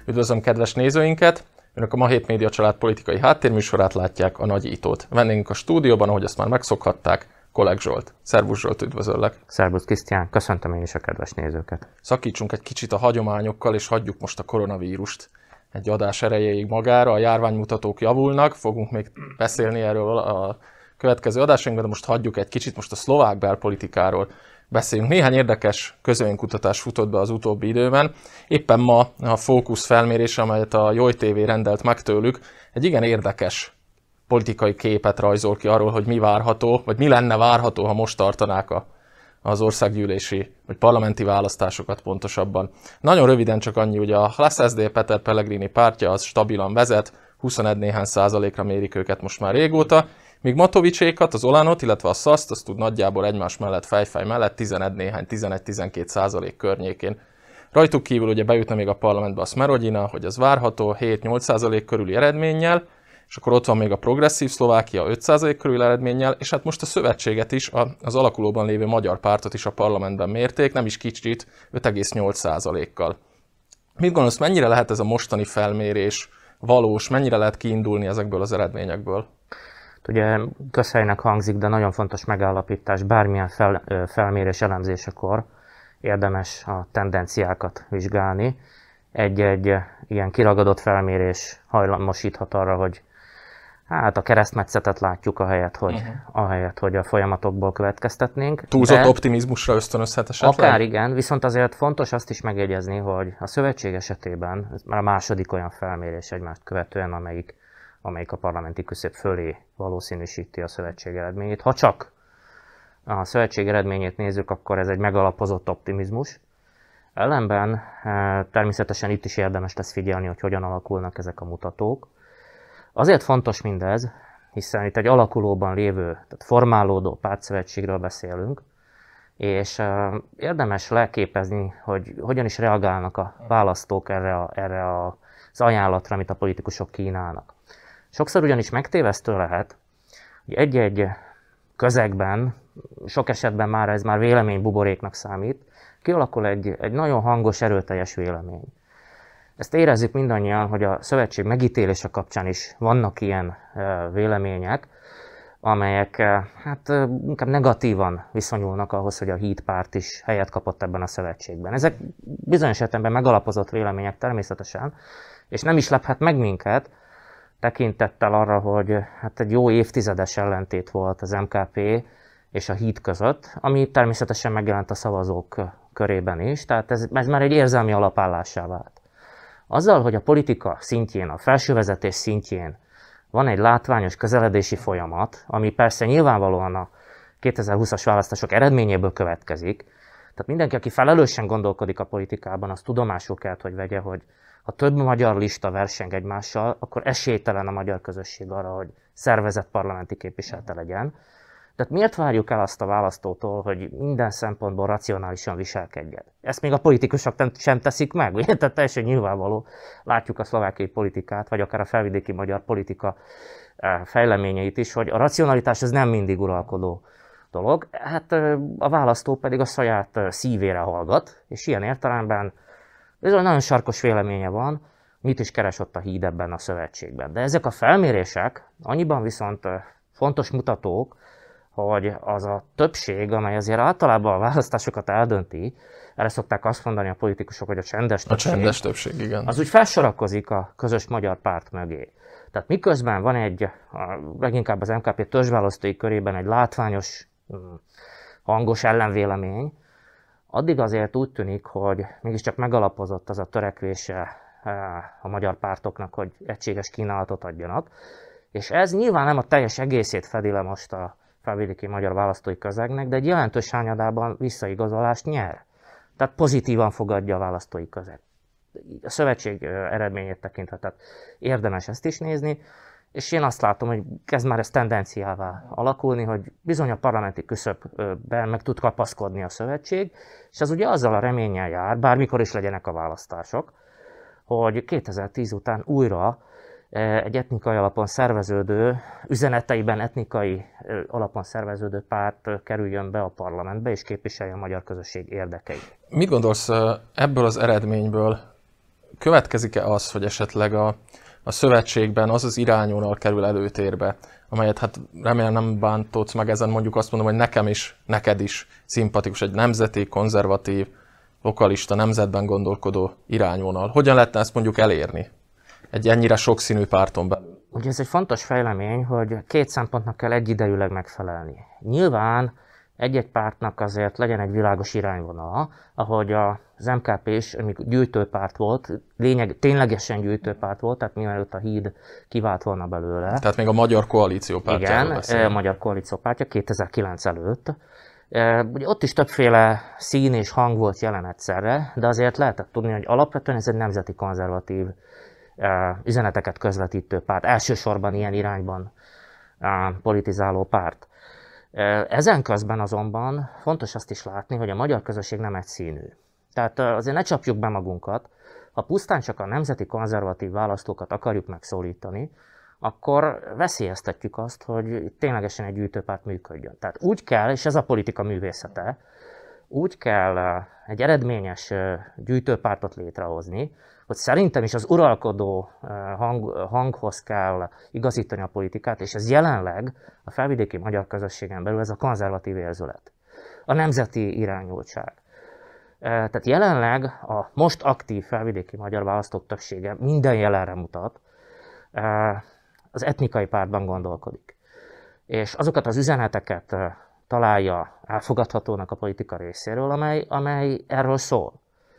Üdvözlöm kedves nézőinket! Önök a Ma Hét Média Család politikai háttérműsorát látják, a Nagy Itót. Vendégünk a stúdióban, ahogy azt már megszokhatták, Kolek Zsolt. Szervusz Zsolt, üdvözöllek! Szervusz Krisztián, köszöntöm én is a kedves nézőket! Szakítsunk egy kicsit a hagyományokkal, és hagyjuk most a koronavírust egy adás erejéig magára. A járványmutatók javulnak, fogunk még beszélni erről a következő adásainkban, de most hagyjuk egy kicsit, most a szlovák belpolitikáról beszélünk. Néhány érdekes közvéleménykutatás futott be az utóbbi időben. Éppen ma a Fókusz felmérés, amelyet a Joj TV rendelt meg tőlük, egy igen érdekes politikai képet rajzol ki arról, hogy mi várható, vagy mi lenne várható, ha most tartanák az országgyűlési, vagy parlamenti választásokat pontosabban. Nagyon röviden csak annyi, hogy a LSSD Peter Pellegrini pártja az stabilan vezet, 21 néhány százalékra mérik őket most már régóta, míg Matovicsékat, az Olanot, illetve a SZASZ-t, azt tud nagyjából egymás mellett, fejfej mellett 11 néhány, 11-12 százalék környékén. Rajtuk kívül ugye bejutna még a parlamentbe a Smerodina, hogy az várható 7-8 százalék körüli eredménnyel, és akkor ott van még a Progresszív Szlovákia 5 százalék körüli eredménnyel, és hát most a szövetséget is, az alakulóban lévő magyar pártot is a parlamentben mérték, nem is kicsit, 5,8 százalékkal. Mit gondolsz, mennyire lehet ez a mostani felmérés valós, mennyire lehet kiindulni ezekből az eredményekből? Ugye közhelynek hangzik, de nagyon fontos megállapítás, bármilyen felmérés elemzésekor érdemes a tendenciákat vizsgálni. Egy ilyen kiragadott felmérés hajlamosíthat arra, hogy hát a keresztmetszetet látjuk ahelyett, hogy a folyamatokból következtetnénk. Túlzott optimizmusra ösztönözhet esetleg? Akár igen, viszont azért fontos azt is megjegyezni, hogy a szövetség esetében, ez már a második olyan felmérés egymást követően, amelyik a parlamenti küszöb fölé valószínűsíti a szövetség eredményét. Ha csak a szövetség eredményét nézzük, akkor ez egy megalapozott optimizmus. Ellenben természetesen itt is érdemes lesz figyelni, hogy hogyan alakulnak ezek a mutatók. Azért fontos mindez, hiszen itt egy alakulóban lévő, tehát formálódó pártszövetségről beszélünk, és érdemes leképezni, hogy hogyan is reagálnak a választók erre az ajánlatra, amit a politikusok kínálnak. Sokszor ugyanis megtévesztő lehet, hogy egy-egy közegben, sok esetben már ez már véleménybuboréknak számít, kialakul egy nagyon hangos, erőteljes vélemény. Ezt érezzük mindannyian, hogy a szövetség megítélése kapcsán is vannak ilyen vélemények, amelyek hát inkább negatívan viszonyulnak ahhoz, hogy a Híd párt is helyet kapott ebben a szövetségben. Ezek bizonyos esetben megalapozott vélemények természetesen, és nem is lephet meg minket, tekintettel arra, hogy hát egy jó évtizedes ellentét volt az MKP és a Híd között, ami természetesen megjelent a szavazók körében is, tehát ez már egy érzelmi alapállássá vált. Azzal, hogy a politika szintjén, a felsővezetés szintjén van egy látványos közeledési folyamat, ami persze nyilvánvalóan a 2020-as választások eredményéből következik, tehát mindenki, aki felelősen gondolkodik a politikában, az tudomásul kell, hogy vegye, hogy ha több magyar lista verseng egymással, akkor esélytelen a magyar közösség arra, hogy szervezett parlamenti képviselete legyen. Tehát miért várjuk el azt a választótól, hogy minden szempontból racionálisan viselkedjen? Ezt még a politikusok sem teszik meg, ugye? Tehát teljesen nyilvánvaló. Látjuk a szlovákiai politikát, vagy akár a felvidéki magyar politika fejleményeit is, hogy a racionalitás ez nem mindig uralkodó dolog. Hát a választó pedig a saját szívére hallgat, és ilyen értelemben bizony nagyon sarkos véleménye van, mit is keres ott a Híd ebben a szövetségben. De ezek a felmérések annyiban viszont fontos mutatók, hogy az a többség, amely azért általában a választásokat eldönti, erre szokták azt mondani a politikusok, hogy a csendes többség. A csendes többség, igen. Az úgy felsorakozik a közös magyar párt mögé. Tehát miközben van leginkább az MKP törzsválasztói körében egy látványos, hangos ellenvélemény, addig azért úgy tűnik, hogy mégiscsak megalapozott az a törekvése a magyar pártoknak, hogy egységes kínálatot adjanak. És ez nyilván nem a teljes egészét fedi le most a felvidéki magyar választói közegnek, de egy jelentős hányadában visszaigazolást nyer. Tehát pozitívan fogadja a választói közeg. A szövetség eredményét tekintve, tehát érdemes ezt is nézni, és én azt látom, hogy kezd már ez tendenciává alakulni, hogy bizony a parlamenti küszöbben meg tud kapaszkodni a szövetség, és az ugye azzal a reménnyel jár, bármikor is legyenek a választások, hogy 2010 után újra egy etnikai alapon szerveződő, üzeneteiben etnikai alapon szerveződő párt kerüljön be a parlamentbe és képviselje a magyar közösség érdekeit. Mit gondolsz ebből az eredményből? következik-e az, hogy esetleg a szövetségben az irányvonal kerül előtérbe, amelyet hát remélem nem bántódsz meg ezen, mondjuk azt mondom, hogy nekem is, neked is szimpatikus egy nemzeti, konzervatív, lokalista, nemzetben gondolkodó irányvonal. Hogyan lehetne ezt mondjuk elérni egy ennyire sokszínű párton belül? Ugye ez egy fontos fejlemény, hogy két szempontnak kell egyidejűleg megfelelni. Nyilván egy-egy pártnak azért legyen egy világos irányvonala, ahogy az MKP is, amikor gyűjtőpárt volt, ténylegesen gyűjtőpárt volt, tehát mielőtt a híd kivált volna belőle. Tehát még a Magyar Koalíció pártjáról beszélünk. Igen, a Magyar Koalíció pártja 2009 előtt. Ugye ott is többféle szín és hang volt jelen egyszerre, de azért lehetett tudni, hogy alapvetően ez egy nemzeti konzervatív üzeneteket közvetítő párt, elsősorban ilyen irányban politizáló párt. Ezen közben azonban fontos azt is látni, hogy a magyar közösség nem egyszínű. Tehát azért ne csapjuk be magunkat, ha pusztán csak a nemzeti konzervatív választókat akarjuk megszólítani, akkor veszélyeztetjük azt, hogy ténylegesen egy gyűjtőpárt működjön. Tehát úgy kell, és ez a politika művészete, úgy kell egy eredményes gyűjtőpártot létrehozni, hogy szerintem is az uralkodó hanghoz kell igazítani a politikát, és ez jelenleg a felvidéki magyar közösségen belül ez a konzervatív érzület, a nemzeti irányultság. Tehát jelenleg a most aktív felvidéki magyar választók többsége minden jelenre mutat, az etnikai pártban gondolkodik. És azokat az üzeneteket találja elfogadhatónak a politika részéről, amely erről szól.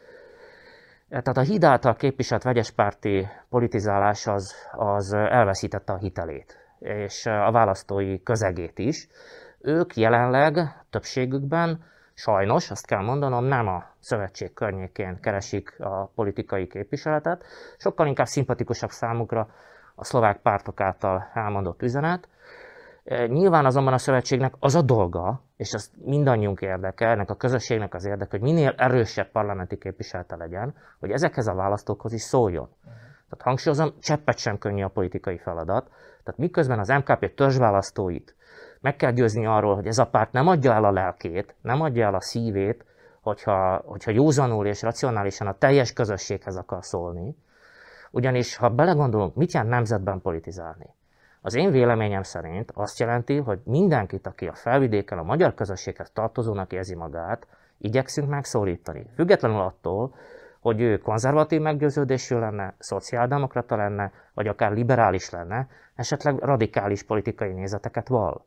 Tehát a híd által képviselt vegyespárti politizálás az elveszítette a hitelét, és a választói közegét is. Ők jelenleg többségükben, sajnos, azt kell mondanom, nem a szövetség környékén keresik a politikai képviseletet, sokkal inkább szimpatikusabb számukra a szlovák pártok által elmondott üzenet. Nyilván azonban a szövetségnek az a dolga, és az mindannyiunk érdeke, ennek a közösségnek az érdeke, hogy minél erősebb parlamenti képviselete legyen, hogy ezekhez a választókhoz is szóljon. Tehát hangsúlyozom, cseppet sem könnyű a politikai feladat. Tehát miközben az MKP törzsválasztóit meg kell győzni arról, hogy ez a párt nem adja el a lelkét, nem adja el a szívét, hogyha józanul és racionálisan a teljes közösséghez akar szólni. Ugyanis, ha belegondolunk, mit jelent nemzetben politizálni? Az én véleményem szerint azt jelenti, hogy mindenkit, aki a felvidéken a magyar közösséghez tartozónak érzi magát, igyekszünk megszólítani. Függetlenül attól, hogy ő konzervatív meggyőződésű lenne, szociáldemokrata lenne, vagy akár liberális lenne, esetleg radikális politikai nézeteket vall.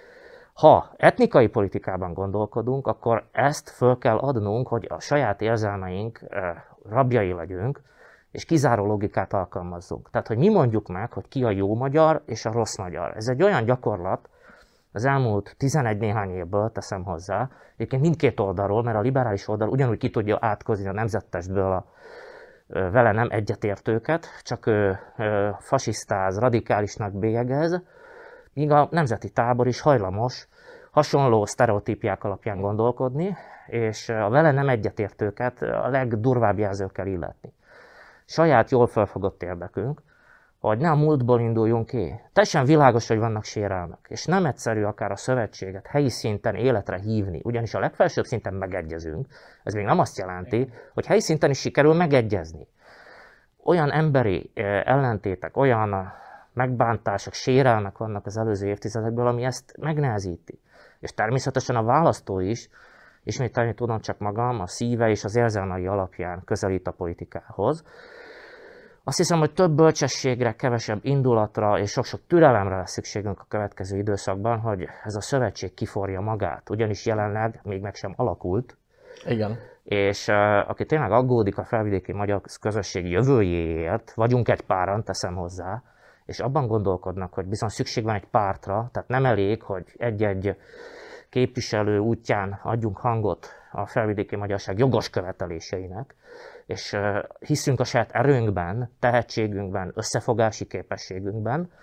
Ha etnikai politikában gondolkodunk, akkor ezt föl kell adnunk, hogy a saját érzelmeink rabjai legyünk, és kizáró logikát alkalmazzunk. Tehát, hogy mi mondjuk meg, hogy ki a jó magyar és a rossz magyar. Ez egy olyan gyakorlat, az elmúlt 11 néhány évből teszem hozzá, egyébként mindkét oldalról, mert a liberális oldal ugyanúgy ki tudja átkozni a nemzettestből a vele nem egyetértőket, csak fasisztáz, radikálisnak bélyegez, míg a nemzeti tábor is hajlamos hasonló sztereotípiák alapján gondolkodni, és a vele nem egyetértőket a legdurvább jelzőkkel illetni. Saját jól felfogott érdekünk, hogy ne a múltból induljunk ki. Teljesen világos, hogy vannak sérelmek, és nem egyszerű akár a szövetséget helyi szinten életre hívni, ugyanis a legfelsőbb szinten megegyezünk. Ez még nem azt jelenti, hogy helyi szinten is sikerül megegyezni. Olyan emberi ellentétek, olyan megbántások, sérelmek vannak az előző évtizedekből, ami ezt megnehezíti. És természetesen a választó is, ismételni tudom csak magam, a szíve és az érzelmei alapján közelít a politikához. Azt hiszem, hogy több bölcsességre, kevesebb indulatra és sok-sok türelemre lesz szükségünk a következő időszakban, hogy ez a szövetség kiforja magát, ugyanis jelenleg még meg sem alakult. Igen. És aki tényleg aggódik a felvidéki magyar közösség jövőjéért, vagyunk egy páran, teszem hozzá, és abban gondolkodnak, hogy bizony szükség van egy pártra, tehát nem elég, hogy egy-egy képviselő útján adjunk hangot a felvidéki magyarság jogos követeléseinek, és hiszünk a saját erőnkben, tehetségünkben, összefogási képességünkben,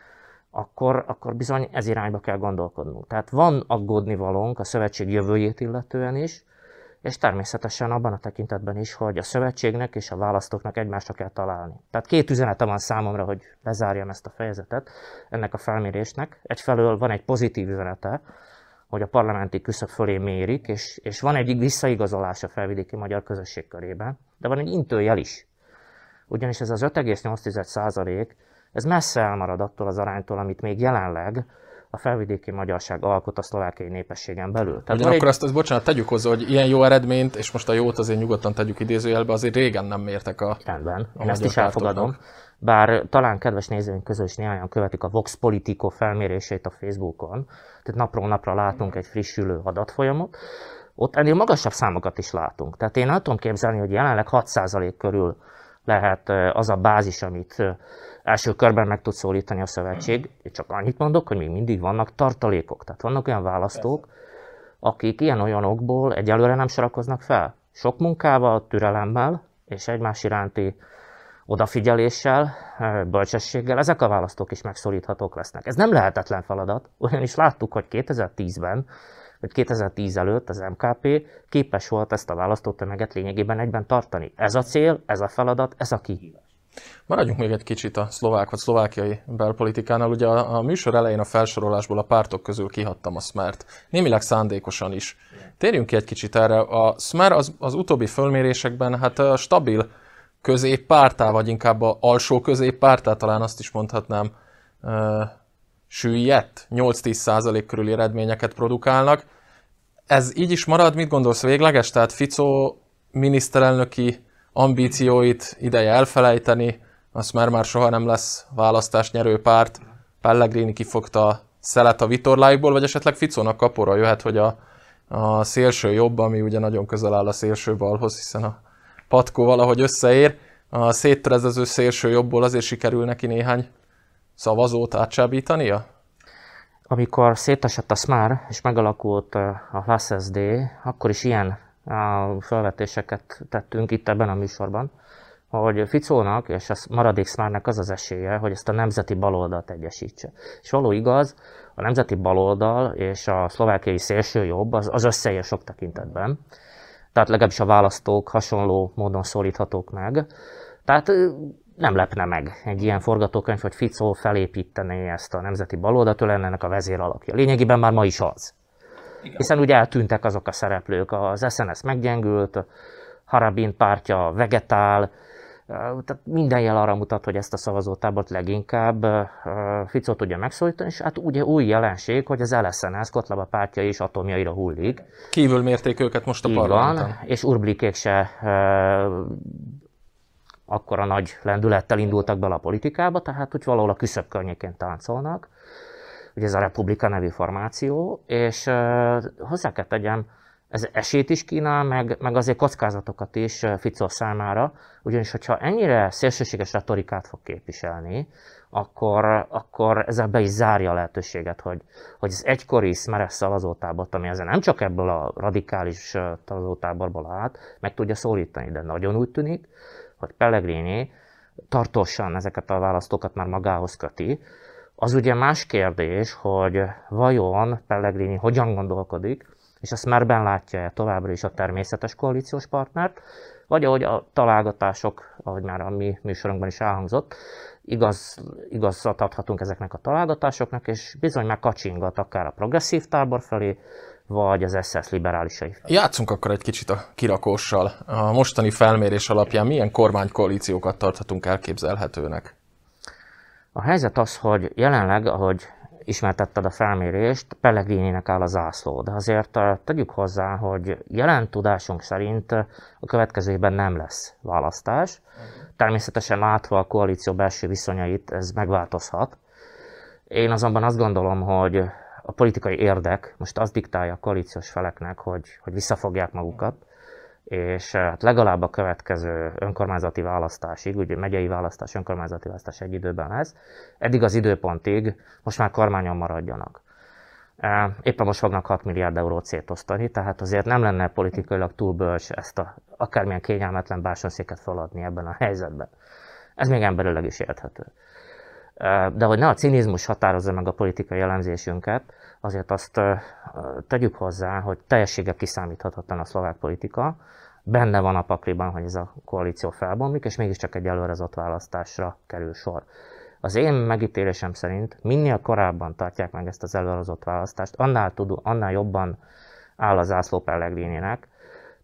akkor bizony ez irányba kell gondolkodnunk. Tehát van aggódnivalónk a szövetség jövőjét illetően is, és természetesen abban a tekintetben is, hogy a szövetségnek és a választóknak egymásra kell találni. Tehát két üzenete van számomra, hogy lezárjam ezt a fejezetet ennek a felmérésnek. Egyfelől van egy pozitív üzenete, hogy a parlamenti küszöb fölé mérik, és van egy visszaigazolás a felvidéki magyar közösség körében, de van egy intőjel is. Ugyanis ez az 5,8%, ez messze elmarad attól az aránytól, amit még jelenleg a felvidéki magyarság alkot a szlovákiai népességen belül. Tehát ugyanakkor azt, bocsánat, tegyük hozzá, hogy ilyen jó eredményt, és most a jót azért nyugodtan tegyük idézőjelbe, azért régen nem mértek a Rendben, én ezt is elfogadom. Bár talán kedves nézőink közül is néhányan követik a Vox Politico felmérését a Facebookon, tehát napról napra látunk egy frissülő adatfolyamot, ott ennél magasabb számokat is látunk. Tehát én el tudom képzelni, hogy jelenleg 6% körül lehet az a bázis, amit első körben meg tud szólítani a szövetség. Én csak annyit mondok, hogy még mindig vannak tartalékok. Tehát vannak olyan választók, akik ilyen-olyan okból egyelőre nem sorakoznak fel. Sok munkával, türelemmel és egymás iránti odafigyeléssel, bölcsességgel ezek a választók is megszólíthatók lesznek. Ez nem lehetetlen feladat, ugyanis láttuk, hogy 2010-ben, vagy 2010 előtt az MKP képes volt ezt a választótömeget lényegében egyben tartani. Ez a cél, ez a feladat, ez a kihívás. Maradjunk még egy kicsit a szlovák vagy szlovákiai belpolitikánál. Ugye a műsor elején a felsorolásból a pártok közül kihagytam a Smert. Némileg szándékosan is. Térjünk ki egy kicsit erre. A Smer az utóbbi fölmérésekben hát stabil középpártá, vagy inkább a alsó középpártá, talán azt is mondhatnám, süllyedt, 8-10% körüli eredményeket produkálnak. Ez így is marad, mit gondolsz végleges? Tehát Fico miniszterelnöki ambícióit ideje elfelejteni, a Smer már soha nem lesz választást nyerő párt, Pellegrini kifogta a szelet a vitorláikból, vagy esetleg Ficónak kapóra jöhet, hogy a szélső jobb, ami ugye nagyon közel áll a szélső balhoz, hiszen a patkó valahogy összeér, a széttörezező szélső jobbból azért sikerül neki néhány szavazót átcsábítania? Amikor szétesett a Smer és megalakult a HSSD, akkor is ilyen felvetéseket tettünk itt ebben a műsorban, hogy Ficónak és a maradék Smernek az az esélye, hogy ezt a nemzeti baloldalt egyesítse. És való igaz, a nemzeti baloldal és a szlovákiai szélső jobb az összeér sok tekintetben. Tehát legalábbis a választók hasonló módon szólíthatók meg. Tehát nem lepne meg egy ilyen forgatókönyv, hogy Fico felépítené ezt a nemzeti baloldalt, ő lenne ennek a vezéralakja. Lényegében már ma is az. Igen. Hiszen ugye eltűntek azok a szereplők, az SNS meggyengült, Harabin pártja vegetál, tehát minden jel arra mutat, hogy ezt a szavazótábort leginkább Fico tudja megszólítani, és hát ugye új jelenség, hogy az LSNS Kotlaba pártja is atomjaira hullik. Kívül mérték őket most a parlamenten. És Urblikék se akkora nagy lendülettel indultak bele a politikába, tehát hogy valahol a küszöb környékén táncolnak. Ugye ez a Republika nevű formáció, és hozzá kell tegyem, ez esélyt is kínál, meg azért kockázatokat is Fico számára, ugyanis hogyha ennyire szélsőséges retorikát fog képviselni, akkor ezzel be is zárja a lehetőséget, hogy az egykori Smeres szavazótábort, ami ezzel nem csak ebből a radikális szavazótáborból állt, meg tudja szólítani, de nagyon úgy tűnik, hogy Pellegrini tartósan ezeket a választókat már magához köti. Az ugye más kérdés, hogy vajon Pellegrini hogyan gondolkodik, és a Smerben látja-e továbbra is a természetes koalíciós partnert, vagy ahogy a találgatások, ahogy már a mi műsorunkban is elhangzott, igazat adhatunk ezeknek a találgatásoknak, és bizony már kacsingat akár a progresszív tábor felé, vagy az SS liberálisai felé. Játszunk akkor egy kicsit a kirakóssal. A mostani felmérés alapján milyen kormánykoalíciókat tarthatunk elképzelhetőnek? A helyzet az, hogy jelenleg, ahogy ismertetted a felmérést, Pellegrininek áll a zászló, de azért tegyük hozzá, hogy jelen tudásunk szerint a következő évben nem lesz választás. Természetesen látva a koalíció belső viszonyait, ez megváltozhat. Én azonban azt gondolom, hogy a politikai érdek most azt diktálja a koalíciós feleknek, hogy visszafogják magukat, és hát legalább a következő önkormányzati választásig, ugye megyei választás, önkormányzati választás egy időben lesz, eddig az időpontig most már kormányon maradjanak. Éppen most fognak 6 milliárd eurót szétosztani, tehát azért nem lenne politikailag túl bölcs ezt a akármilyen kényelmetlen bársonyszéket feladni ebben a helyzetben. Ez még emberileg is érthető. De hogy ne a cinizmus határozza meg a politikai elemzésünket, azért azt tegyük hozzá, hogy teljességgel kiszámíthatatlan a szlovák politika. Benne van a pakliban, hogy ez a koalíció felbomlik, és mégiscsak egy előrehozott választásra kerül sor. Az én megítélésem szerint minél korábban tartják meg ezt az előrehozott választást, annál jobban áll a zászló Pellegrininek.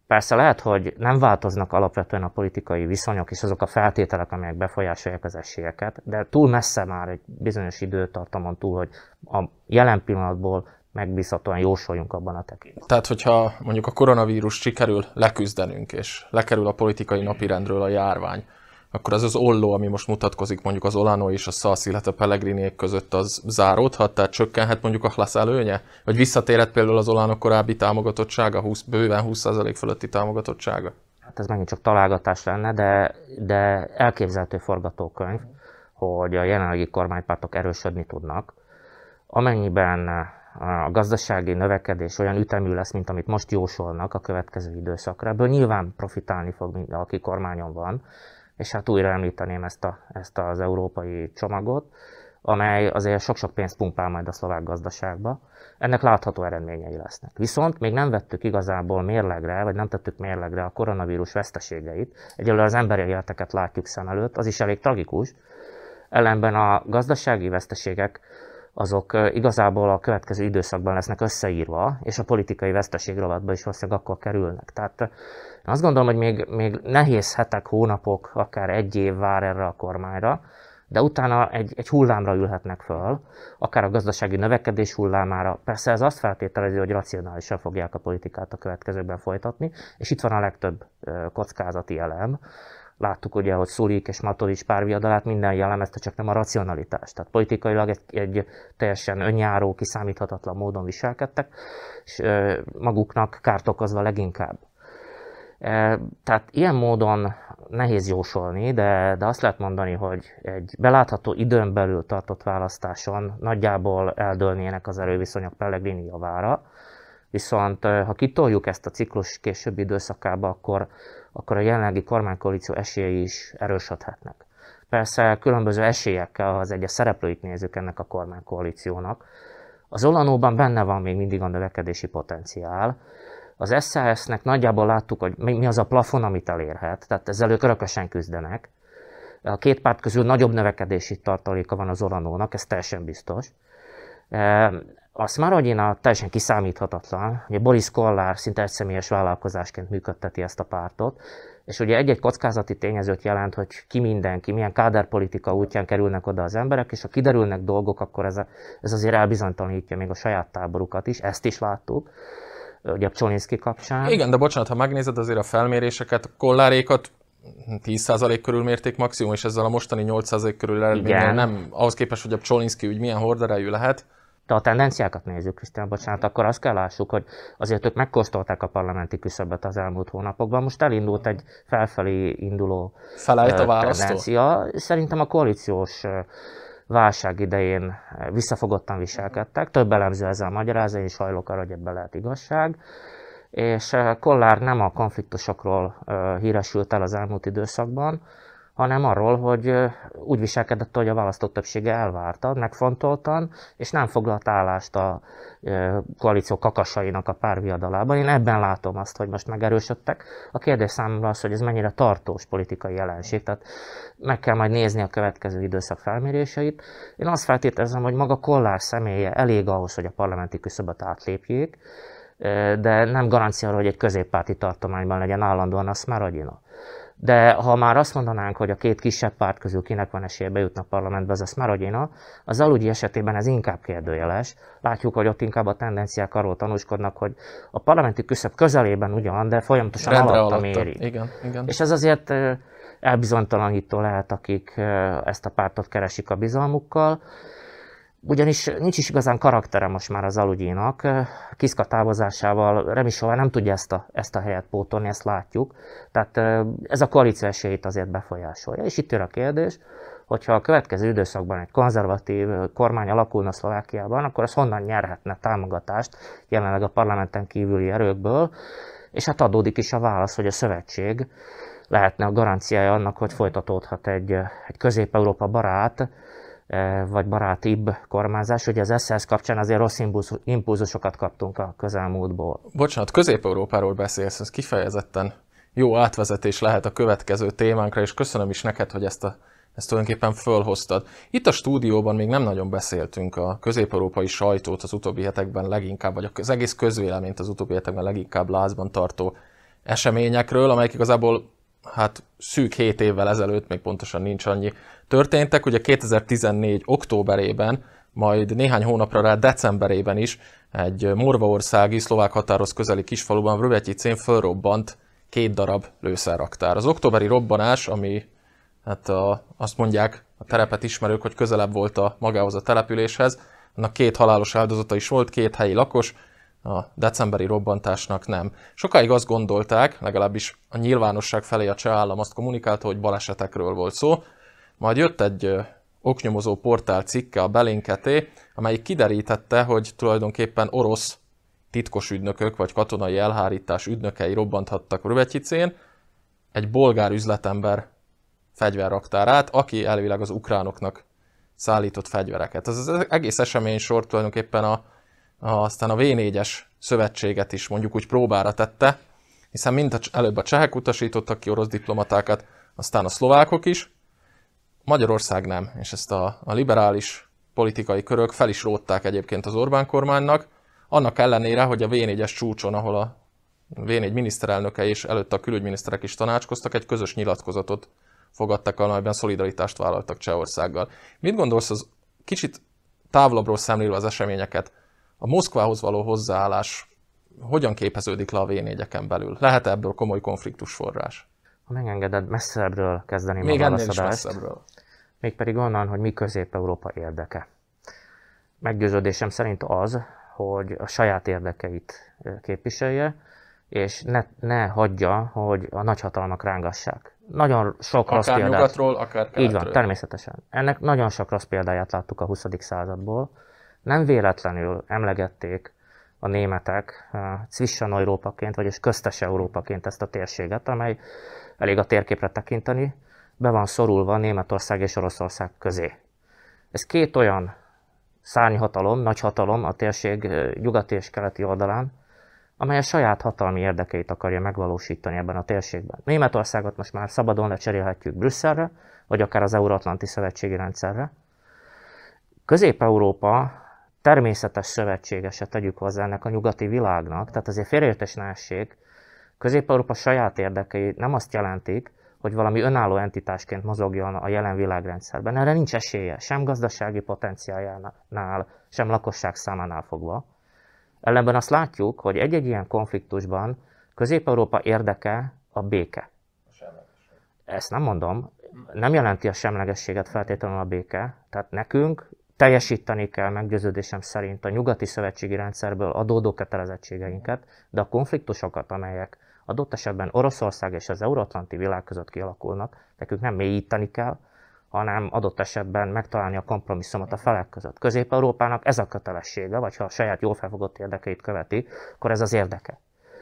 Persze lehet, hogy nem változnak alapvetően a politikai viszonyok és azok a feltételek, amelyek befolyásolják az esélyeket, de túl messze már egy bizonyos időtartamon túl, hogy a jelen pillanatból megbízhatóan jósoljunk abban a tekintetben. Tehát, hogyha mondjuk a koronavírus sikerül leküzdenünk, és lekerül a politikai napirendről a járvány, akkor az olló, ami most mutatkozik mondjuk az Olano és a SZASZ, illetve a Pellegriniék között, az záródhat, tehát csökkenhet mondjuk a Clasz előnye? Vagy visszatérhet például az Olano korábbi támogatottsága, bőven 20% fölötti támogatottsága? Hát ez megint csak találgatás lenne, de elképzelhető forgatókönyv, hogy a jelenlegi kormánypártok erősödni tudnak. Amennyiben a gazdasági növekedés olyan ütemű lesz, mint amit most jósolnak a következő időszakra, ebből nyilván profitálni fog minden, aki kormányon van, és hát újra említeném ezt az európai csomagot, amely azért sok-sok pénzt pumpál majd a szlovák gazdaságba. Ennek látható eredményei lesznek. Viszont még nem vettük igazából mérlegre, vagy nem tettük mérlegre a koronavírus veszteségeit. Egyelőre az emberi életeket látjuk szem előtt, az is elég tragikus. Ellenben a gazdasági veszteségek azok igazából a következő időszakban lesznek összeírva, és a politikai veszteség rovatba is valószínűleg akkor kerülnek. Tehát én azt gondolom, hogy még nehéz hetek, hónapok, akár egy év vár erre a kormányra, de utána egy hullámra ülhetnek föl, akár a gazdasági növekedés hullámára. Persze ez azt feltételezi, hogy racionálisan fogják a politikát a következőkben folytatni, és itt van a legtöbb kockázati elem. Láttuk ugye, hogy Szulik és Matovics párviadalát minden jellemezte, csak nem a racionalitást. Tehát politikailag egy teljesen önjáró, kiszámíthatatlan módon viselkedtek, és maguknak kárt okozva leginkább. Tehát ilyen módon nehéz jósolni, de azt lehet mondani, hogy egy belátható időn belül tartott választáson nagyjából eldőlnének az erőviszonyok Pellegrini javára, viszont ha kitoljuk ezt a ciklus későbbi időszakába, akkor a jelenlegi kormánykoalíció esélyei is erősödhetnek. Persze különböző esélyekkel, ha az egyes szereplőit nézzük ennek a kormánykoalíciónak. Az Olanóban benne van még mindig a növekedési potenciál. Az SZSZ-nek nagyjából láttuk, hogy mi az a plafon, amit elérhet, tehát ezzel ők örökösen küzdenek. A két párt közül nagyobb növekedési tartaléka van az Olanónak, ez teljesen biztos. A Smarodina teljesen kiszámíthatatlan, ugye Boris Kollár szinte egyszemélyes vállalkozásként működteti ezt a pártot, és ugye egy-egy kockázati tényezőt jelent, hogy ki mindenki, milyen káderpolitika útján kerülnek oda az emberek, és ha kiderülnek dolgok, akkor ez azért elbizonytalanítja még a saját táborukat is, ezt is láttuk, ugye a Pcsolinszky kapcsán. Igen, de bocsánat, ha megnézed azért a felméréseket, Kollárékat 10% körül mérték maximum, és ezzel a mostani 8% körül eredményen nem, ahhoz képest, hogy a Pcsolinszky ügy milyen horderejű lehet. De a tendenciákat nézzük, Krisztián, bocsánat, akkor azt kell lássuk, hogy azért ők megkóstolták a parlamenti küszöböt az elmúlt hónapokban. Most elindult egy felfelé induló tendencia. Szerintem a koalíciós válság idején visszafogottan viselkedtek. Több elemző ezzel magyarázza, én is hajlok arra, hogy ebben lehet igazság. És Kollár nem a konfliktusokról híresült el az elmúlt időszakban, hanem arról, hogy úgy viselkedett, hogy a választók többsége elvárta, megfontoltan, és nem foglalt állást a koalíció kakasainak a párviadalában. Én ebben látom azt, hogy most megerősödtek. A kérdés számomra az, hogy ez mennyire tartós politikai jelenség, tehát meg kell majd nézni a következő időszak felméréseit. Én azt feltételezem, hogy maga Kollár személye elég ahhoz, hogy a parlamenti küszöböt átlépjék, de nem garancia arra, hogy egy középpárti tartományban legyen állandóan a Smarodina. De ha már azt mondanánk, hogy a két kisebb párt közül kinek van esélye bejutni a parlamentbe, az a Smarodina, az Alugyi esetében ez inkább kérdőjeles. Látjuk, hogy ott inkább a tendenciák arról tanúskodnak, hogy a parlamenti küszöb közelében ugyan, de folyamatosan alatta méri. Igen. És ez azért elbizonytalanító lehet, akik ezt a pártot keresik a bizalmukkal. Ugyanis nincs is igazán karaktere most már az Alugyinak. Kiszka távozásával Remisova nem tudja ezt a helyet pótolni, ezt látjuk. Tehát ez a koalíció esélyét azért befolyásolja. És itt jön a kérdés, hogyha a következő időszakban egy konzervatív kormány alakulna Szlovákiában, akkor az honnan nyerhetne támogatást jelenleg a parlamenten kívüli erőkből, és hát adódik is a válasz, hogy a szövetség lehetne a garanciája annak, hogy folytatódhat egy Közép-Európa barát, vagy barátibb kormányzás. Ugye az SZSZ kapcsán azért rossz impulzusokat kaptunk a közelmúltból. Bocsánat, Közép-Európáról beszélsz, ez kifejezetten jó átvezetés lehet a következő témánkra, és köszönöm is neked, hogy ezt tulajdonképpen fölhoztad. Itt a stúdióban még nem nagyon beszéltünk a közép-európai sajtót az utóbbi hetekben leginkább, vagy az egész közvéleményt az utóbbi hetekben leginkább lázban tartó eseményekről, amelyek igazából hát szűk 7 évvel ezelőtt, még pontosan nincs annyi, történtek. Ugye 2014. októberében, majd néhány hónapra rá decemberében is egy morvaországi szlovák határhoz közeli kisfaluban, Vröbeticén fölrobbant 2 darab lőszerraktár. Az októberi robbanás, ami hát azt mondják a terepet ismerők, hogy közelebb volt magához a településhez, annak 2 halálos áldozata is volt, 2 helyi lakos, a decemberi robbantásnak nem. Sokáig azt gondolták, legalábbis a nyilvánosság felé a cseh állam azt kommunikálta, hogy balesetekről volt szó, majd jött egy oknyomozó portál cikke, a Belinketé, amelyik kiderítette, hogy tulajdonképpen orosz titkos ügynökök vagy katonai elhárítás ügynökei robbanthattak Vröbeticén egy bolgár üzletember fegyverraktárát, aki elvileg az ukránoknak szállított fegyvereket. Ez az egész eseménysor tulajdonképpen aztán a V4-es szövetséget is mondjuk úgy próbára tette, hiszen előbb a csehek utasítottak ki orosz diplomatákat, aztán a szlovákok is, Magyarország nem, és ezt a liberális politikai körök fel is rótták egyébként az Orbán kormánynak, annak ellenére, hogy a V4-es csúcson, ahol a V4 miniszterelnöke és előtte a külügyminiszterek is tanácskoztak, egy közös nyilatkozatot fogadtak el, amelyben szolidaritást vállaltak Csehországgal. Mit gondolsz, az kicsit távolabbról szemlélve az eseményeket, a Moszkvához való hozzáállás hogyan képeződik le a V4-eken belül? Lehet ebből komoly konfliktus forrás? Ha megengeded, messzebbről kezdeném még a válaszadást. Még ennél is messzebbről. Mégpedig onnan, hogy mi Közép-Európa érdeke. Meggyőződésem szerint az, hogy a saját érdekeit képviselje, és ne hagyja, hogy a nagyhatalmak rángassák. Nagyon sok rossz példát. Akár nyugatról, akár keletről. Így van, természetesen. Ennek nagyon sok rossz példáját láttuk a 20. századból. Nem véletlenül emlegették a németek Zwischeneuropaként, vagyis köztes Európaként ezt a térséget, amely elég a térképre tekinteni, be van szorulva Németország és Oroszország közé. Ez 2 olyan szárnyhatalom, nagyhatalom a térség nyugati és keleti oldalán, amely a saját hatalmi érdekeit akarja megvalósítani ebben a térségben. Németországot most már szabadon lecserélhetjük Brüsszelre, vagy akár az Euróatlanti Szövetségi Rendszerre. Közép-Európa természetes szövetségese, tegyük hozzá ennek a nyugati világnak, tehát azért félreértés ne essék, Közép-Európa saját érdekei nem azt jelentik, hogy valami önálló entitásként mozogjon a jelen világrendszerben. Erre nincs esélye, sem gazdasági potenciáljánál, sem lakosság számánál fogva. Ellenben azt látjuk, hogy egy-egy ilyen konfliktusban Közép-Európa érdeke a béke. Ezt nem mondom, nem jelenti a semlegességet feltétlenül a béke, tehát nekünk teljesíteni kell meggyőződésem szerint a nyugati szövetségi rendszerből adódó kötelezettségeinket, de a konfliktusokat, amelyek adott esetben Oroszország és az euróatlanti világ között kialakulnak, nekünk nem mélyíteni kell, hanem adott esetben megtalálni a kompromisszumot a felek között. Közép-Európának ez a kötelessége, vagy ha a saját jól felfogott érdekeit követi, akkor ez az érdeke.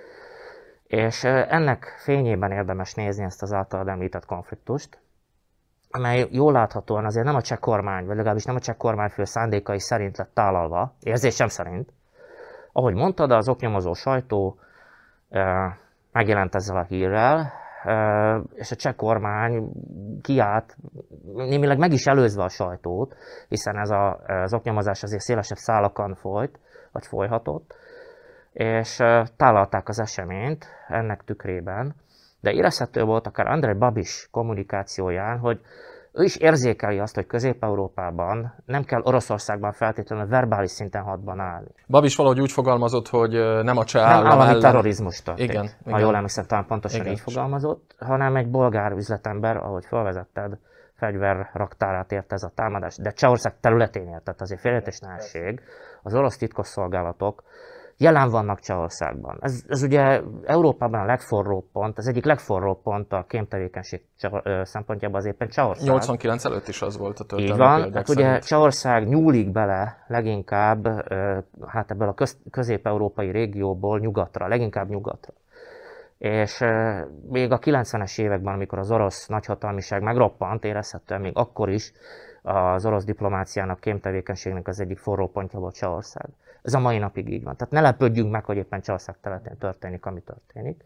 És ennek fényében érdemes nézni ezt az általad említett konfliktust, amely jól láthatóan azért nem a cseh kormány, vagy legalábbis nem a cseh kormányfő szándékai szerint lett tálalva, érzésem szerint. Ahogy mondtad, az oknyomozó sajtó megjelent ezzel a hírrel, és a cseh kormány kiállt, némileg meg is előzve a sajtót, hiszen ez az oknyomozás azért szélesebb szálakon folyt, vagy folyhatott, és tálalták az eseményt ennek tükrében, de érezhető volt akár Andrej Babis kommunikációján, hogy ő is érzékeli azt, hogy Közép-Európában nem kell Oroszországban feltétlenül verbális szinten hadban állni. Babis valahogy úgy fogalmazott, hogy nem a cseh állam nem állami ellen. terrorizmus történt, Igen, ha jól emlékszem, talán pontosan igen, így fogalmazott, hanem egy bolgár üzletember, ahogy felvezetted, fegyverraktárát ért ez a támadás, de Csehország területén ért, tehát azért félreértés ne essék, az orosz titkosszolgálatok jelen vannak Csehországban. Ez ugye Európában a legforróbb pont, az egyik legforróbb pont a kémtevékenység szempontjából az éppen Csehország. 89 előtt is az volt a történet. Így van, hát ugye Csehország nyúlik bele leginkább hát ebből a közép-európai régióból nyugatra, leginkább nyugatra. És még a 90-es években, amikor az orosz nagyhatalmiság megroppant, érezhetően még akkor is az orosz diplomáciának, kémtevékenységnek az egyik forró pontja volt Csehország. Ez a mai napig így van. Tehát ne lepődjünk meg, hogy éppen Csehország területén történik, ami történik.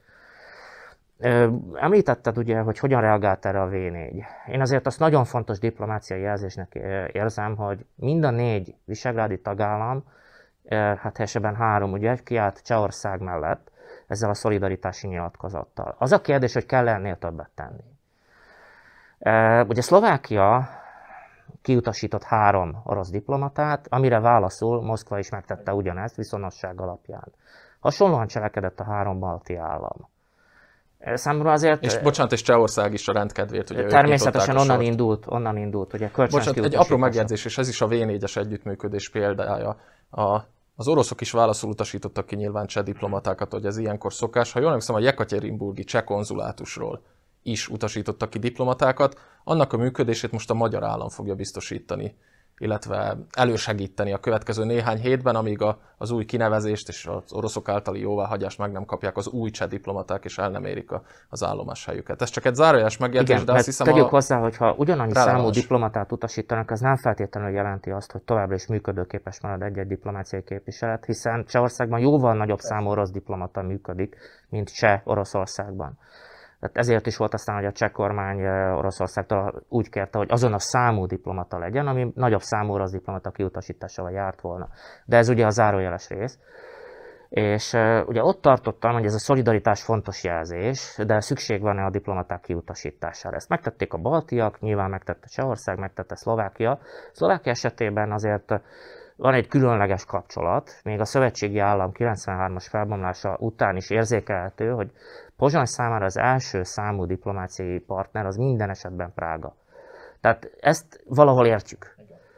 Említetted ugye, hogy hogyan reagált erre a V4. Én azért azt nagyon fontos diplomáciai jelzésnek érzem, hogy mind a 4 visegrádi tagállam, hát helyesebben 3 ugye, kiállt Csehország mellett. ezzel a szolidaritási nyilatkozattal. Az a kérdés, hogy kell ennél többet tenni. Ugye Szlovákia kiutasított 3 orosz diplomatát, amire válaszul Moszkva is megtette ugyanezt viszonosság alapján. Hasonlóan cselekedett a 3 balti állam. Számomra azért... És bocsánat, és Csehország is a rendkedvéért, ugye természetesen onnan indult, ugye bocsánat, egy apró megjegyzés, és ez is a V4-es együttműködés példája. Az oroszok is válaszul utasítottak ki nyilván cseh diplomatákat, hogy ez ilyenkor szokás. Ha jól emlékszem, a Jekaterinburgi cseh konzulátusról is utasítottak ki diplomatákat. Annak a működését most a magyar állam fogja biztosítani, illetve elősegíteni a következő néhány hétben, amíg az új kinevezést és az oroszok általi jóváhagyást meg nem kapják az új cseh diplomaták, és el nem érik az állomáshelyüket. Ez csak egy zárójeles megjegyzés, igen, de azt hiszem tegyük hozzá, hogy ha ugyanannyi releváns számú diplomatát utasítanak, az nem feltétlenül jelenti azt, hogy továbbra is működőképes marad egy-egy diplomáciai képviselet, hiszen Csehországban jóval nagyobb számú orosz diplomata működik, mint cseh Oroszországban. Tehát ezért is volt aztán, hogy a cseh kormány Oroszországtól úgy kérte, hogy azonos számú diplomata legyen, ami nagyobb számú orosz diplomata kiutasításával járt volna. De ez ugye a zárójeles rész. És ugye ott tartottam, hogy ez a szolidaritás fontos jelzés, de szükség van-e a diplomaták kiutasítására. Ezt megtették a baltiak, nyilván megtette Csehország, megtette Szlovákia. Szlovákia esetében azért van egy különleges kapcsolat, még a szövetségi állam 93-as felbomlása után is érzékelhető, hogy Pozsony számára az első számú diplomáciai partner az minden esetben Prága. Tehát ezt valahol értjük.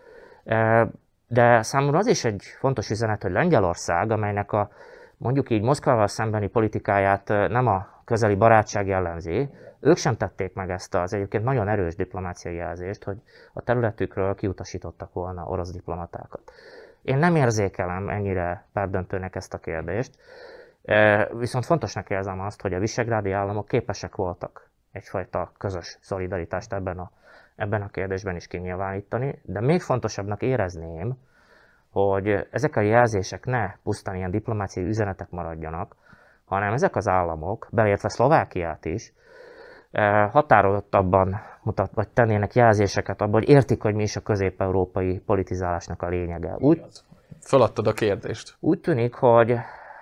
De számomra az is egy fontos üzenet, hogy Lengyelország, amelynek a mondjuk így Moszkvával szembeni politikáját nem a közeli barátság jellemzi, ők sem tették meg ezt az egyébként nagyon erős diplomáciai jelzést, hogy a területükről kiutasítottak volna orosz diplomatákat. Én nem érzékelem ennyire perdöntőnek ezt a kérdést, viszont fontosnak érzem azt, hogy a visegrádi államok képesek voltak egyfajta közös szolidaritást ebben a kérdésben is kinyilvánítani, de még fontosabbnak érezném, hogy ezek a jelzések ne pusztán ilyen diplomáciai üzenetek maradjanak, hanem ezek az államok, beleértve Szlovákiát is, határozottabban vagy tennének jelzéseket abban, hogy értik, hogy mi is a közép-európai politizálásnak a lényege. Föladtad a kérdést. Úgy tűnik, hogy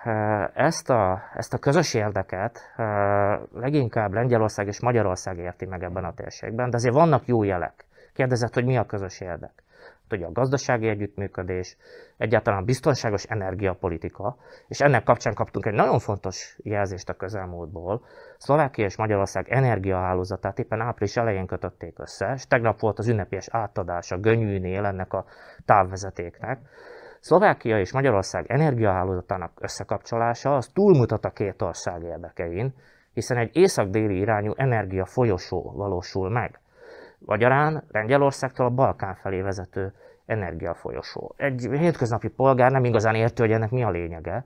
ezt a közös érdeket leginkább Lengyelország és Magyarország érti meg ebben a térségben, de azért vannak jó jelek. Kérdezett, hogy mi a közös érdek. Ugye a gazdasági együttműködés, egyáltalán biztonságos energiapolitika, és ennek kapcsán kaptunk egy nagyon fontos jelzést a közelmúltból. Szlovákia és Magyarország energiahálózatát éppen április elején kötötték össze, és tegnap volt az ünnepélyes átadása Gönyűnél ennek a távvezetéknek. Szlovákia és Magyarország energiahálózatának összekapcsolása az túlmutat a két ország érdekein, hiszen egy észak-déli irányú energiafolyosó valósul meg. Magyarán Lengyelországtól a Balkán felé vezető energiafolyosó. Egy hétköznapi polgár nem igazán érti, hogy ennek mi a lényege.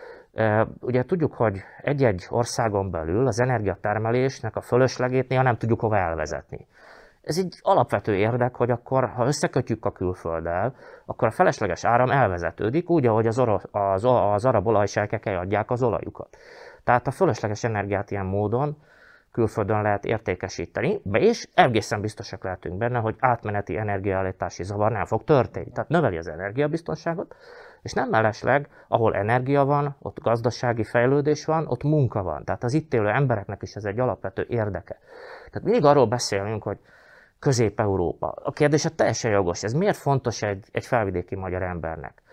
Ugye tudjuk, hogy egy-egy országon belül az energiatermelésnek a fölöslegét néha nem tudjuk hova elvezetni. Ez egy alapvető érdek, hogy akkor, ha összekötjük a külfölddel, akkor a felesleges áram elvezetődik, úgy, ahogy az arab olajselkek eladják az olajukat. Tehát a fölösleges energiát ilyen módon külföldön lehet értékesíteni, és egészen biztosak lehetünk benne, hogy átmeneti energiaállítási zavar nem fog történni. Tehát növeli az energiabiztonságot, és nem mellesleg, ahol energia van, ott gazdasági fejlődés van, ott munka van. Tehát az itt élő embereknek is ez egy alapvető érdeke. Tehát mindig arról beszélünk, hogy Közép-Európa. A kérdés teljesen jogos. Ez miért fontos egy felvidéki magyar embernek?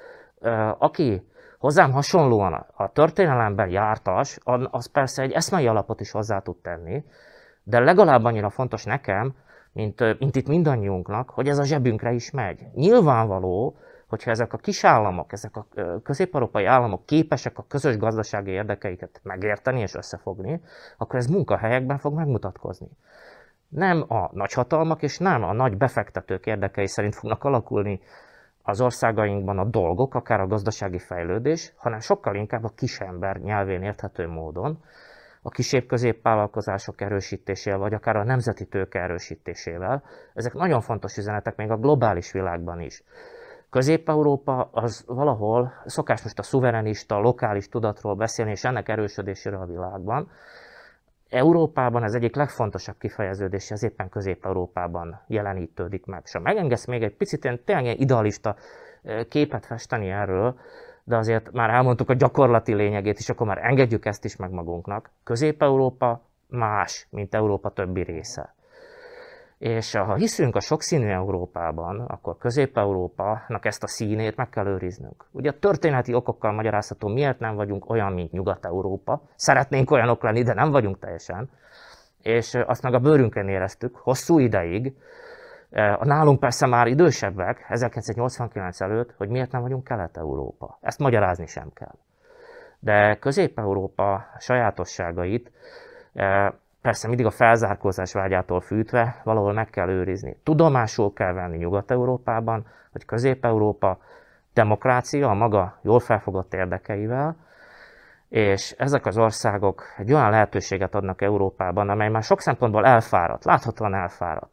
Aki hozzám hasonlóan a történelemben jártas, az persze egy eszmei alapot is hozzá tud tenni, de legalább annyira fontos nekem, mint itt mindannyiunknak, hogy ez a zsebünkre is megy. Nyilvánvaló, hogyha ezek a kis államok, ezek a közép-európai államok képesek a közös gazdasági érdekeiket megérteni és összefogni, akkor ez munkahelyekben fog megmutatkozni. Nem a nagyhatalmak és nem a nagy befektetők érdekei szerint fognak alakulni az országainkban a dolgok, akár a gazdasági fejlődés, hanem sokkal inkább a kisember nyelvén érthető módon, a kisebb középvállalkozások erősítésével, vagy akár a nemzeti tőke erősítésével. Ezek nagyon fontos üzenetek még a globális világban is. Közép-Európa az valahol, szokás most a szuverenista, a lokális tudatról beszélni, és ennek erősödéséről a világban. Európában ez egyik legfontosabb kifejeződése, az éppen Közép-Európában jelenítődik meg. És ha megengedsz még egy picit tényleg idealista képet festeni erről, de azért már elmondtuk a gyakorlati lényegét, és akkor már engedjük ezt is meg magunknak. Közép-Európa más, mint Európa többi része. És ha hiszünk a sokszínű Európában, akkor Közép-Európának ezt a színét meg kell őriznünk. Ugye a történeti okokkal magyarázható, miért nem vagyunk olyan, mint Nyugat-Európa. Szeretnénk olyanok lenni, de nem vagyunk teljesen. És azt meg a bőrünkön éreztük hosszú ideig, nálunk persze már idősebbek, 1989 előtt, hogy miért nem vagyunk Kelet-Európa. Ezt magyarázni sem kell. De Közép-Európa sajátosságait persze mindig a felzárkózás vágyától fűtve valahol meg kell őrizni. Tudomásul kell venni Nyugat-Európában, hogy Közép-Európa demokrácia a maga jól felfogott érdekeivel, és ezek az országok egy olyan lehetőséget adnak Európában, amely már sok szempontból elfáradt, láthatóan elfáradt.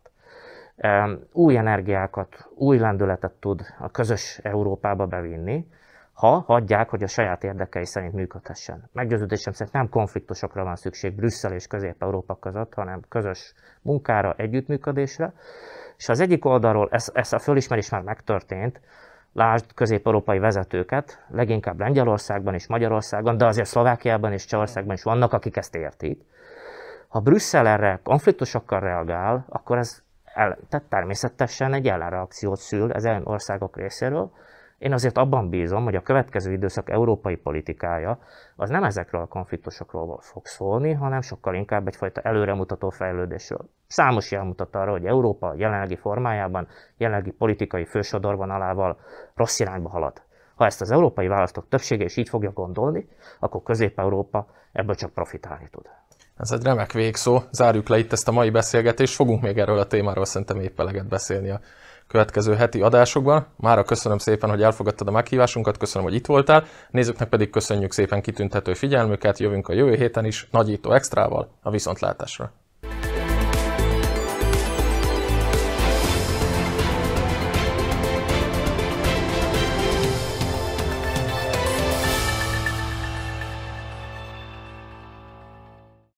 Új energiákat, új lendületet tud a közös Európába bevinni, ha hagyják, hogy a saját érdekei szerint működhessen. Meggyőződésem szerint nem konfliktusokra van szükség Brüsszel és Közép-Európa között, hanem közös munkára, együttműködésre. És az egyik oldalról ez a fölismerés már megtörtént, lásd közép-európai vezetőket, leginkább Lengyelországban és Magyarországon, de azért Szlovákiában és Csehországban is vannak, akik ezt értik. Ha Brüsszel erre konfliktusokkal reagál, akkor ez tehát természetesen egy ellenreakciót szül ezen országok részéről. Én azért abban bízom, hogy a következő időszak európai politikája az nem ezekről a konfliktusokról fog szólni, hanem sokkal inkább egyfajta előremutató fejlődésről. Számos jel mutat arra, hogy Európa jelenlegi formájában, jelenlegi politikai fősodorvonalával rossz irányba halad. Ha ezt az európai választók többsége is így fogja gondolni, akkor Közép-Európa ebből csak profitálni tud. Ez egy remek végszó. Zárjuk le itt ezt a mai beszélgetést. Fogunk még erről a témáról szerintem épp eleget beszélni a következő heti adásokban. Mára köszönöm szépen, hogy elfogadtad a meghívásunkat, köszönöm, hogy itt voltál. Nézőknek pedig köszönjük szépen kitüntető figyelmüket, jövünk a jövő héten is nagyító extrával a viszontlátásra.